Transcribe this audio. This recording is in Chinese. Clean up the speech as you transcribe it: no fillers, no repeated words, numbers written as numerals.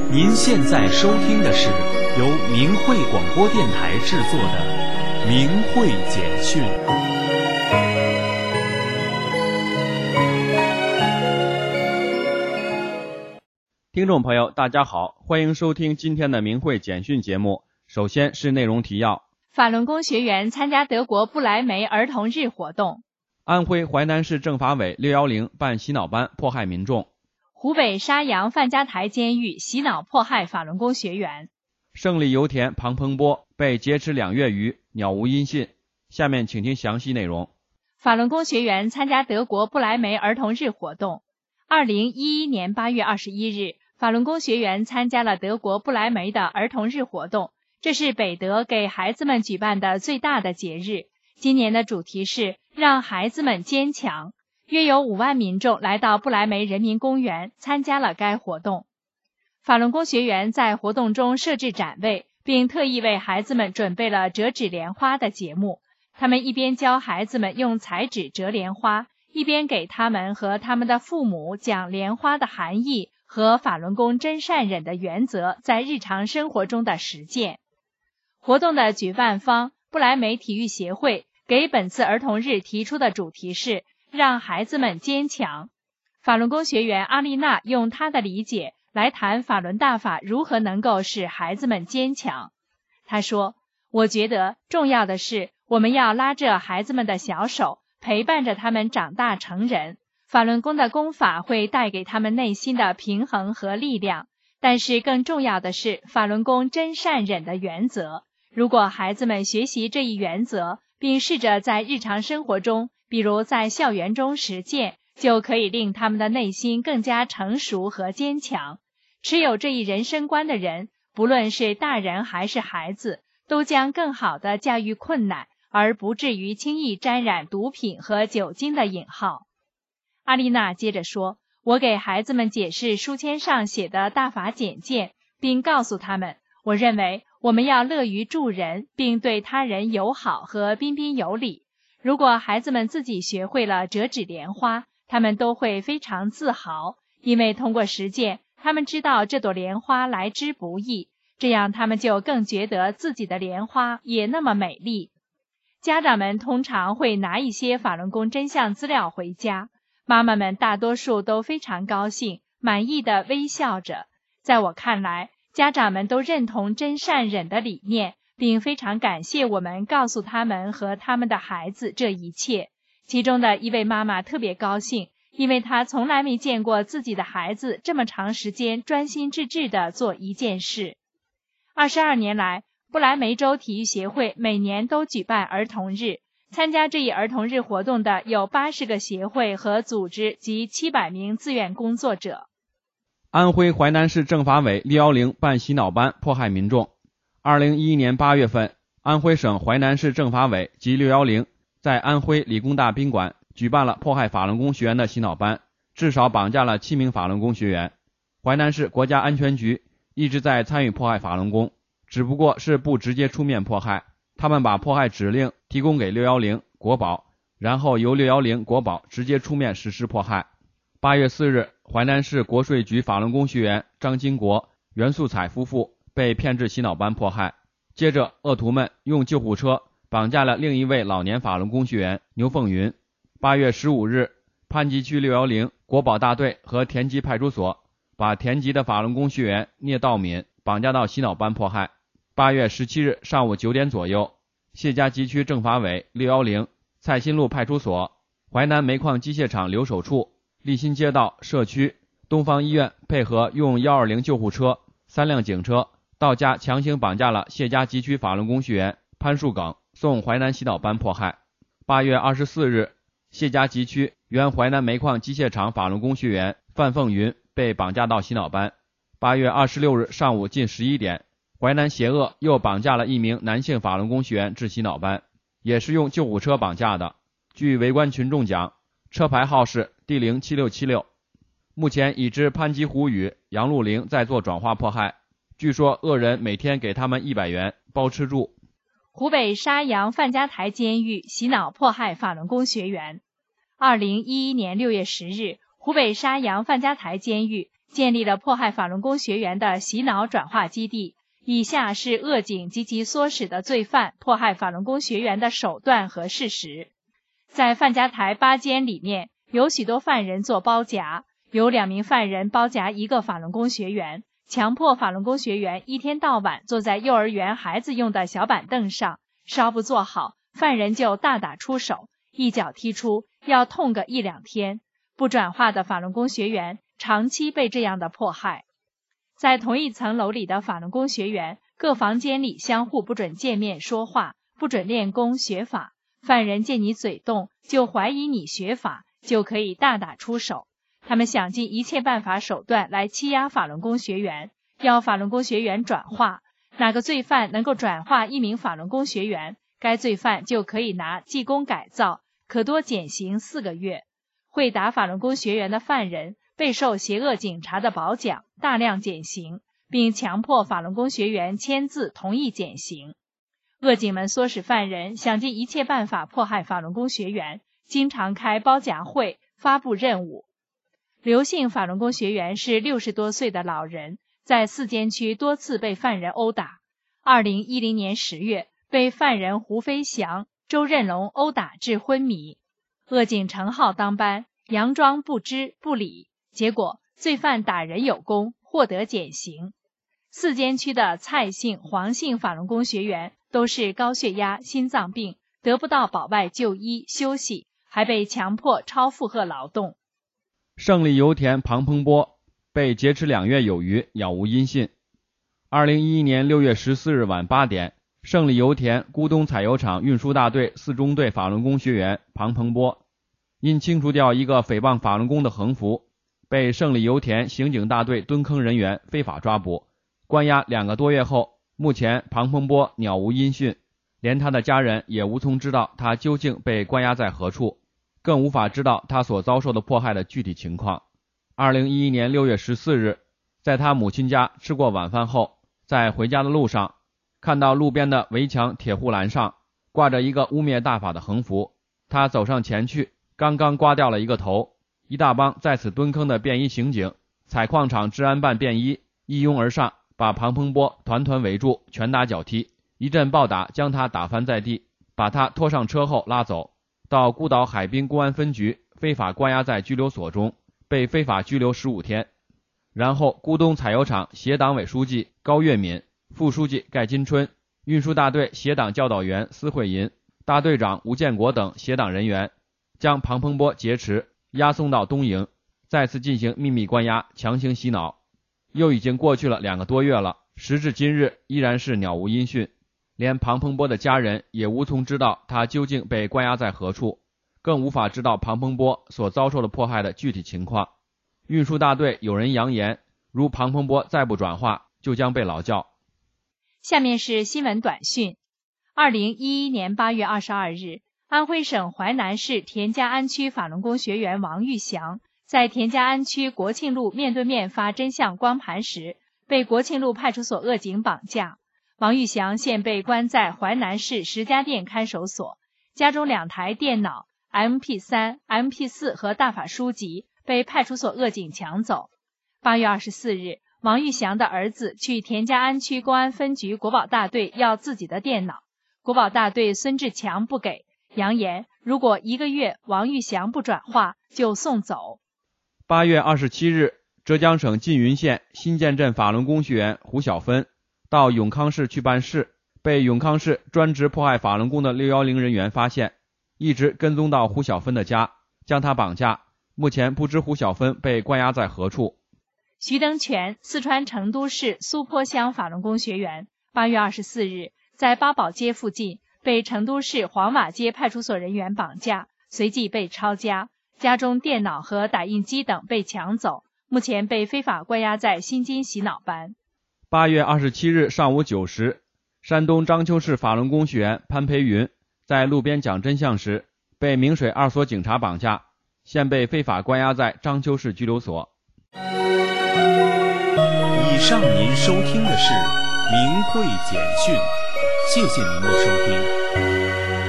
您现在收听的是由明慧广播电台制作的《明慧简讯》。 听众朋友，大家好，欢迎收听今天的明慧简讯节目。首先是内容提要： 法轮功学员参加德国不来梅儿童日活动； 安徽淮南市政法委610办洗脑班迫害民众； 湖北沙洋范家台监狱洗脑迫害法轮功学员； 胜利油田庞鹏波被劫持2月余，杳无音信。下面请听详细内容。 法轮功学员参加德国不来梅儿童日活动。2011年8月21日，法轮功学员参加了德国不来梅的儿童日活动，这是北德给孩子们举办的最大的节日。今年的主题是让孩子们坚强，约有5万民众来到不来梅人民公园参加了该活动。法轮功学员在活动中设置展位，并特意为孩子们准备了折纸莲花的节目。他们一边教孩子们用彩纸折莲花，一边给他们和他们的父母讲莲花的含义和法轮功真善忍的原则在日常生活中的实践。活动的举办方不来梅体育协会给本次儿童日提出的主题是让孩子们坚强。法轮功学员阿丽娜用她的理解来谈法轮大法如何能够使孩子们坚强。她说，我觉得重要的是我们要拉着孩子们的小手，陪伴着他们长大成人。法轮功的功法会带给他们内心的平衡和力量，但是更重要的是法轮功真善忍的原则。如果孩子们学习这一原则，并试着在日常生活中，比如在校园中实践，就可以令他们的内心更加成熟和坚强。持有这一人生观的人，不论是大人还是孩子，都将更好地驾驭困难，而不至于轻易沾染毒品和酒精的引号。阿丽娜接着说，我给孩子们解释书签上写的大法简介，并告诉他们，我认为我们要乐于助人，并对他人友好和彬彬有礼。如果孩子们自己学会了折纸莲花，他们都会非常自豪，因为通过实践，他们知道这朵莲花来之不易，这样他们就更觉得自己的莲花也那么美丽。家长们通常会拿一些法轮功真相资料回家，妈妈们大多数都非常高兴，满意地微笑着。在我看来，家长们都认同真善忍的理念，并非常感谢我们告诉他们和他们的孩子这一切。其中的一位妈妈特别高兴，因为她从来没见过自己的孩子这么长时间专心致志地做一件事。22年来，不来梅州体育协会每年都举办儿童日，参加这一儿童日活动的有80个协会和组织及700名志愿工作者。 安徽淮南市政法委610办洗脑班迫害民众。2011年8月份，安徽省淮南市政法委及610在安徽理工大宾馆举办了迫害法轮功学员的洗脑班，至少绑架了7名法轮功学员。淮南市国家安全局一直在参与迫害法轮功，只不过是不直接出面迫害，他们把迫害指令提供给610国保，然后由610国保直接出面实施迫害。8月4日，淮南市国税局法轮功学员张金国、袁素彩夫妇被骗至洗脑班迫害。接着，恶徒们用救护车绑架了另一位老年法轮功学员牛凤云。8月15日，潘集区610国保大队和田集派出所把田集的法轮功学员聂道敏绑架到洗脑班迫害。8月17日上午9点左右，谢家集区政法委610蔡新路派出所、淮南煤矿机械厂留守处、立新街道社区、东方医院配合用120救护车、3辆警车到家强行绑架了谢家集区法轮功学员潘树耿，送淮南洗脑班迫害。8月24日，谢家集区原淮南煤矿机械厂法轮功学员范凤云被绑架到洗脑班。8月26日上午近11点，淮南协鄂又绑架了一名男性法轮功学员至洗脑班，也是用救护车绑架的。据围观群众讲，车牌号是D07676。目前已知潘吉虎与杨路玲在做转化迫害，据说恶人每天给他们100元包吃住。 湖北沙洋范家台监狱洗脑迫害法轮功学员。2011年6月10日，湖北沙洋范家台监狱建立了迫害法轮功学员的洗脑转化基地。以下是恶警及其唆使的罪犯迫害法轮功学员的手段和事实。在范家台8监里面，有许多犯人做包夹，有2名犯人包夹1个法轮功学员，强迫法轮功学员一天到晚坐在幼儿园孩子用的小板凳上，稍不坐好，犯人就大打出手，一脚踢出，要痛个1-2天。不转化的法轮功学员长期被这样的迫害。在同一层楼里的法轮功学员，各房间里相互不准见面说话，不准练功学法。犯人见你嘴动，就怀疑你学法，就可以大打出手。他们想尽一切办法手段来欺压法轮功学员，要法轮功学员转化。哪个罪犯能够转化1名法轮功学员，该罪犯就可以拿记功改造，可多减刑4个月。会打法轮功学员的犯人备受邪恶警察的褒奖，大量减刑，并强迫法轮功学员签字同意减刑。恶警们唆使犯人想尽一切办法迫害法轮功学员，经常开包夹会，发布任务。刘姓法轮功学员是60多岁的老人，在4监区多次被犯人殴打。2010年10月，被犯人胡飞翔、周任龙殴打致昏迷。恶警陈浩当班，佯装不知不理，结果罪犯打人有功，获得减刑。4监区的蔡姓、黄姓法轮功学员都是高血压、心脏病，得不到保外就医休息，还被强迫超负荷劳动。 胜利油田庞鹏波被劫持2月有余，杳无音信。2011年6月14日晚8点，胜利油田咕咚采油厂运输大队4中队法轮功学员庞鹏波因清除掉一个诽谤法轮功的横幅，被胜利油田刑警大队蹲坑人员非法抓捕，关押2个多月后，目前庞鹏波杳无音讯，连他的家人也无从知道他究竟被关押在何处，更无法知道他所遭受的迫害的具体情况。2011年6月14日，在他母亲家吃过晚饭后，在回家的路上，看到路边的围墙铁护栏上挂着一个污蔑大法的横幅，他走上前去，刚刚刮掉了一个头，一大帮在此蹲坑的便衣刑警、采矿场治安办便衣一拥而上，把庞鹏波团团围住，拳打脚踢，一阵暴打将他打翻在地，把他拖上车后拉走，到孤岛海滨公安分局非法关押在拘留所中，被非法拘留15天。然后咕咚采油厂协党委书记高跃敏、副书记盖金春、运输大队协党教导员司慧银、大队长吴建国等协党人员将庞鹏波劫持，押送到东营，再次进行秘密关押，强行洗脑。又已经过去了2个多月了，时至今日依然是杳无音讯，连庞鹏波的家人也无从知道他究竟被关押在何处，更无法知道庞鹏波所遭受的迫害的具体情况。运输大队有人扬言，如庞鹏波再不转化，就将被劳教。 下面是新闻短讯。2011年8月22日，安徽省淮南市田家庵区法轮功学员王玉祥在田家庵区国庆路面对面发真相光盘时，被国庆路派出所恶警绑架。王玉祥现被关在淮南市石家店看守所，家中2台电脑、MP3、MP4 和大法书籍被派出所恶警抢走。8月24日，王玉祥的儿子去田家庵区公安分局国保大队要自己的电脑，国保大队孙志强不给，扬言如果1个月王玉祥不转化，就送走。 8月27日，浙江省缙云县新建镇法轮功学员胡小芬到永康市去办事，被永康市专职迫害法轮功的610人员发现，一直跟踪到胡小芬的家，将她绑架。目前不知胡小芬被关押在何处。 徐登全，四川成都市苏坡乡法轮功学员，8月24日在八宝街附近被成都市黄瓦街派出所人员绑架，随即被抄家，家中电脑和打印机等被抢走，目前被非法关押在新津洗脑班。 8月27日上午9时，山东章丘市法轮功学员潘培云在路边讲真相时，被明水2所警察绑架，现被非法关押在章丘市拘留所。 以上您收听的是明慧简讯，谢谢您的收听。